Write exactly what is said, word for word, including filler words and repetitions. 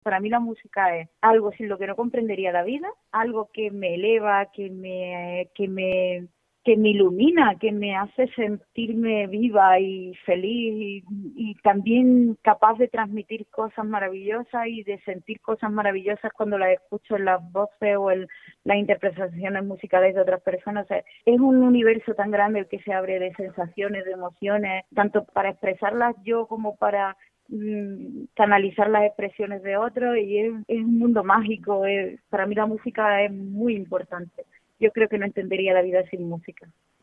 Para mí la música es algo sin lo que no comprendería la vida, algo que me eleva, que me, que me, que me ilumina, que me hace sentirme viva y feliz y, y también capaz de transmitir cosas maravillosas y de sentir cosas maravillosas cuando las escucho en las voces o en las interpretaciones musicales de otras personas. O sea, es un universo tan grande el que se abre de sensaciones, de emociones, tanto para expresarlas yo como para mmm, canalizar las expresiones de otros, y es, es un mundo mágico. Es, para mí la música es muy importante. Yo creo que no entendería la vida sin música.